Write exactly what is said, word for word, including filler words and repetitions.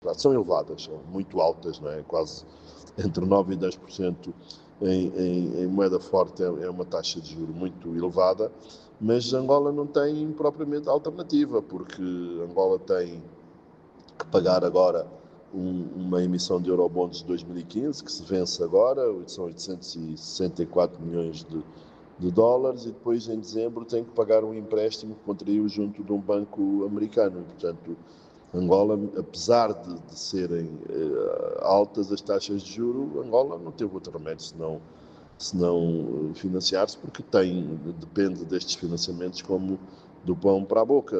são elevadas, são muito altas, não é? Quase entre nove e dez por cento em, em, em moeda forte é, é uma taxa de juros muito elevada, mas Angola não tem propriamente alternativa, porque Angola tem que pagar agora um, uma emissão de Eurobonds de dois mil e quinze, que se vence agora, são oitocentos e sessenta e quatro milhões de, de dólares, e depois em dezembro tem que pagar um empréstimo que contraiu junto de um banco americano. Portanto, Angola, apesar de, de serem eh, altas as taxas de juro, Angola não teve outro remédio senão, senão financiar-se, porque tem, depende destes financiamentos como do pão para a boca.